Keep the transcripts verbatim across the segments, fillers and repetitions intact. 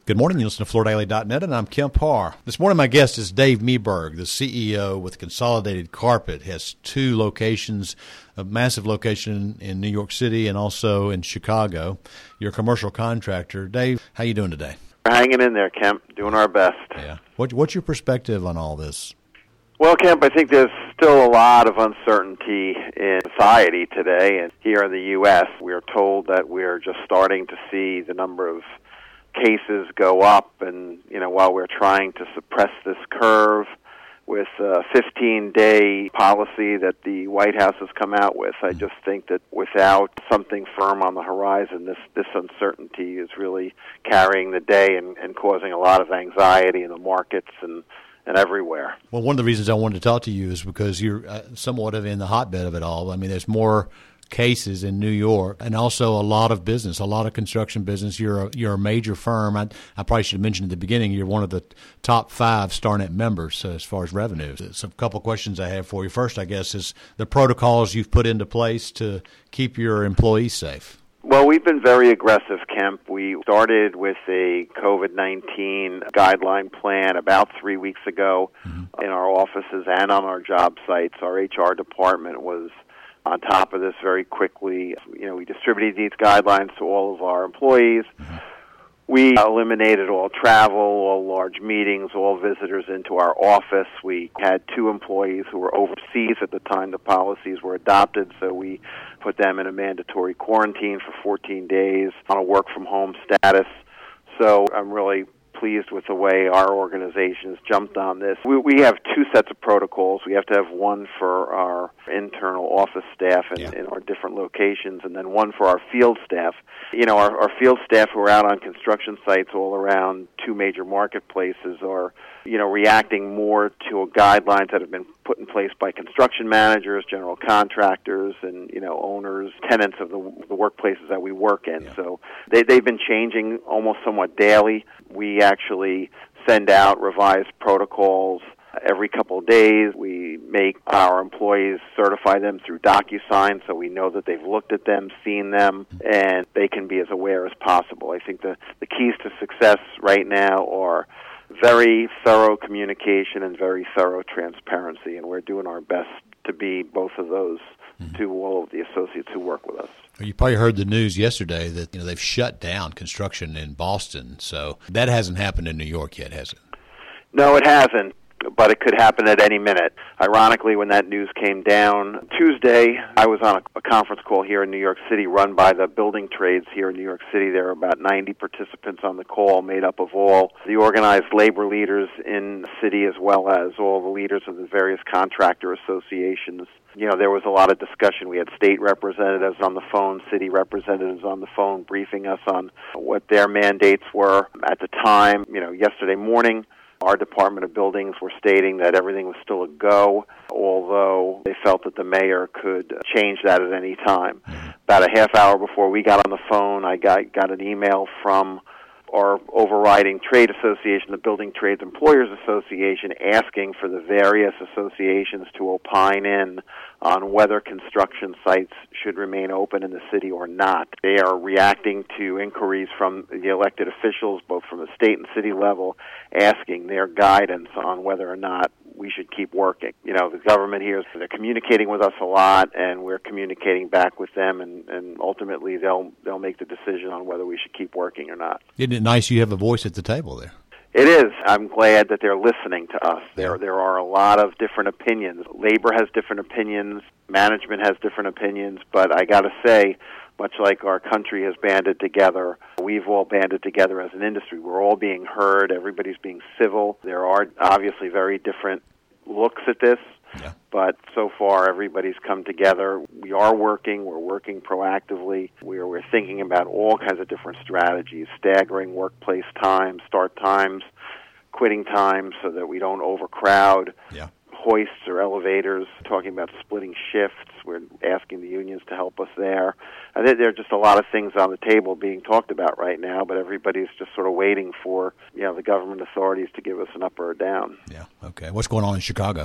Good morning. You listen to Fleur Daily dot net, and I'm Kemp Harr. This morning, my guest is Dave Meberg, the C E O with Consolidated Carpet. Has two locations, a massive location in New York City and also in Chicago. You're a commercial contractor. Dave, how you doing today? We're hanging in there, Kemp, doing our best. Yeah. What, what's your perspective on all this? Well, Kemp, I think there's still a lot of uncertainty in society today, and here in the U S, we're told that we're just starting to see the number of cases go up, and you know, while we're trying to suppress this curve with a fifteen-day policy that the White House has come out with, I just think that without something firm on the horizon, this this uncertainty is really carrying the day and, and causing a lot of anxiety in the markets and and everywhere. Well, one of the reasons I wanted to talk to you is because you're uh, somewhat of in the hotbed of it all. I mean, there's more cases in New York, and also a lot of business, a lot of construction business. You're a, you're a major firm. I, I probably should have mentioned at the beginning, you're one of the top five StarNet members uh, as far as revenue. So a couple of questions I have for you. First, I guess, is the protocols you've put into place to keep your employees safe. Well, we've been very aggressive, Kemp. We started with a COVID nineteen guideline plan about three weeks ago mm-hmm. in our offices and on our job sites. Our H R department was on top of this very quickly. You know, we distributed these guidelines to all of our employees. Mm-hmm. We eliminated all travel, all large meetings, all visitors into our office. We had two employees who were overseas at the time the policies were adopted, so we put them in a mandatory quarantine for fourteen days on a work-from-home status. So I'm really pleased with the way our organization has jumped on this. We, we have two sets of protocols. We have to have one for our internal office staff in, yeah. in our different locations, and then one for our field staff. You know, our, our field staff who are out on construction sites all around two major marketplaces are, you know, reacting more to guidelines that have been put in place by construction managers, general contractors, and, you know, owners, tenants of the, the workplaces that we work in. Yeah. So they, they've been changing almost somewhat daily. We actually send out revised protocols every couple of days. We make our employees certify them through DocuSign so we know that they've looked at them, seen them, and they can be as aware as possible. I think the, the keys to success right now are very thorough communication and very thorough transparency, and we're doing our best to be both of those mm-hmm. to all of the associates who work with us. You probably heard the news yesterday that you know they've shut down construction in Boston, so that hasn't happened in New York yet, has it? No, it hasn't, but it could happen at any minute. Ironically, when that news came down Tuesday, I was on a, a conference call here in New York City run by the building trades here in New York City. There are about ninety participants on the call, made up of all the organized labor leaders in the city as well as all the leaders of the various contractor associations. You know, there was a lot of discussion. We had state representatives on the phone, city representatives on the phone, briefing us on what their mandates were at the time. You know, yesterday morning, our Department of Buildings were stating that everything was still a go, although they felt that the mayor could change that at any time. About a half hour before we got on the phone, I got, got an email from our overriding trade association, the Building Trades Employers Association, asking for the various associations to opine in on whether construction sites should remain open in the city or not. They are reacting to inquiries from the elected officials, both from the state and city level, asking their guidance on whether or not we should keep working. You know, the government here, they're communicating with us a lot, and we're communicating back with them, and, and ultimately they'll they'll make the decision on whether we should keep working or not. Isn't it nice you have a voice at the table there? It is. I'm glad that they're listening to us. There there are a lot of different opinions. Labor has different opinions. Management has different opinions. But I got to say, much like our country has banded together, we've all banded together as an industry. We're all being heard. Everybody's being civil. There are obviously very different looks at this. Yeah. But so far, everybody's come together. We are working. We're working proactively. We're, we're thinking about all kinds of different strategies, staggering workplace times, start times, quitting times so that we don't overcrowd. Yeah. Hoists or elevators, talking about splitting shifts. We're asking the unions to help us there. I think there are just a lot of things on the table being talked about right now, but everybody's just sort of waiting for, you know, the government authorities to give us an up or a down. Yeah, okay. What's going on in Chicago?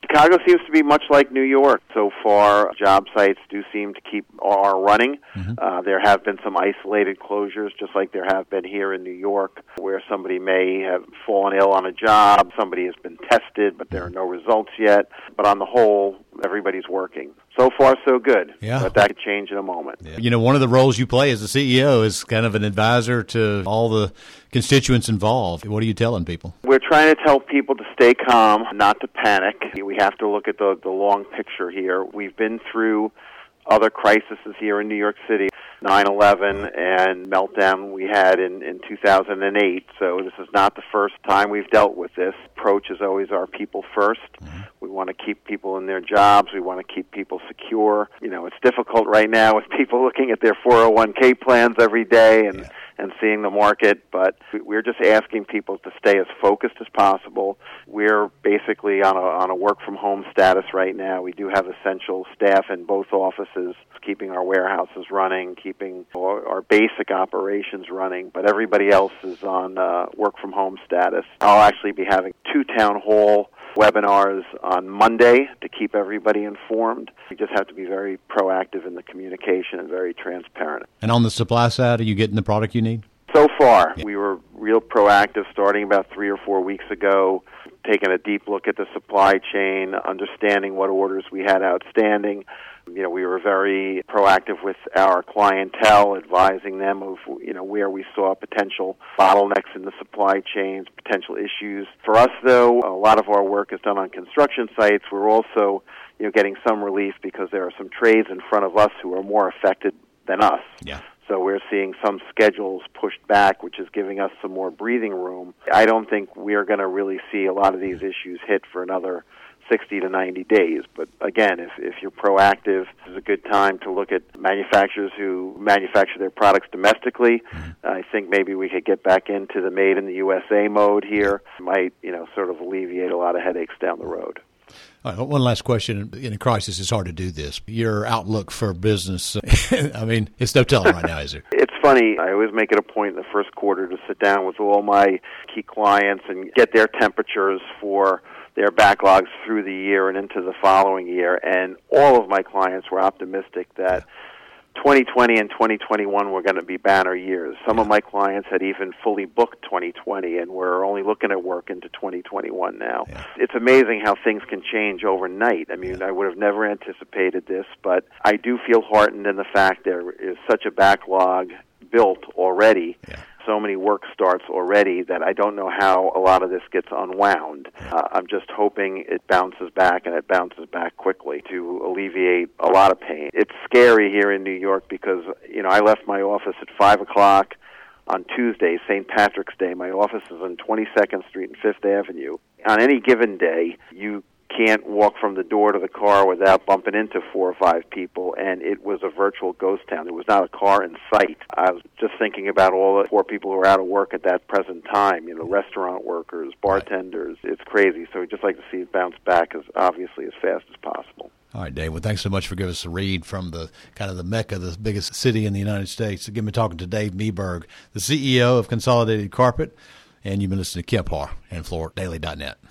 Chicago seems to be much like New York so far. Job sites do seem to keep are running. Mm-hmm. Uh, there have been some isolated closures, just like there have been here in New York, where somebody may have fallen ill on a job, somebody has been tested, but there are no results yet. But on the whole, everybody's working. So far, so good. Yeah. But that could change in a moment. Yeah. You know, one of the roles you play as a C E O is kind of an advisor to all the constituents involved. What are you telling people? We're trying to tell people to stay calm, not to panic. We have to look at the, the long picture here. We've been through other crises here in New York City, nine eleven and meltdown we had in, in two thousand eight. So this is not the first time we've dealt with this. Approach is always our people first. Mm-hmm. We want to keep people in their jobs. We want to keep people secure. You know, it's difficult right now with people looking at their four oh one k plans every day and, yeah. and seeing the market, but we're just asking people to stay as focused as possible. We're basically on a, on a work-from-home status right now. We do have essential staff in both offices, keeping our warehouses running, keeping our, our basic operations running, but everybody else is on uh, work-from-home status. I'll actually be having two town hall webinars on Monday to keep everybody informed. We just have to be very proactive in the communication and very transparent. And on the supply side, are you getting the product you need? So far, yeah. we were real proactive starting about three or four weeks ago, taking a deep look at the supply chain, understanding what orders we had outstanding. You know, we were very proactive with our clientele, advising them of, you know, where we saw potential bottlenecks in the supply chains, potential issues. For us, though, a lot of our work is done on construction sites. We're also, you know, getting some relief because there are some trades in front of us who are more affected than us. Yeah. So we're seeing some schedules pushed back, which is giving us some more breathing room. I don't think we're going to really see a lot of these issues hit for another sixty to ninety days. But again, if, if you're proactive, this is a good time to look at manufacturers who manufacture their products domestically. Mm-hmm. I think maybe we could get back into the made in the U S A mode here. It might, you know, sort of alleviate a lot of headaches down the road. All right, one last question. In a crisis, it's hard to do this. Your outlook for business, I mean, it's no telling right now, is there? It's funny. I always make it a point in the first quarter to sit down with all my key clients and get their temperatures for their backlogs through the year and into the following year. And all of my clients were optimistic that twenty twenty and twenty twenty-one were going to be banner years. Some of my clients had even fully booked twenty twenty and were only looking at work into twenty twenty-one now. Yeah. It's amazing how things can change overnight. I mean, yeah. I would have never anticipated this, but I do feel heartened in the fact there is such a backlog built already. Yeah. So many work starts already that I don't know how a lot of this gets unwound. Uh, I'm just hoping it bounces back, and it bounces back quickly to alleviate a lot of pain. It's scary here in New York because, you know, I left my office at five o'clock on Tuesday, Saint Patrick's Day. My office is on twenty-second Street and Fifth Avenue. On any given day, you can't walk from the door to the car without bumping into four or five people, and it was a virtual ghost town. There was not a car in sight. I was just thinking about all the poor people who are out of work at that present time, you know, restaurant workers, bartenders. Right. It's crazy. So we'd just like to see it bounce back as obviously as fast as possible. All right, Dave. Well, thanks so much for giving us a read from the kind of the mecca, the biggest city in the United States. Again, we're talking to Dave Meberg, the C E O of Consolidated Carpet, and you've been listening to Kemp Harr and Florida Daily dot net.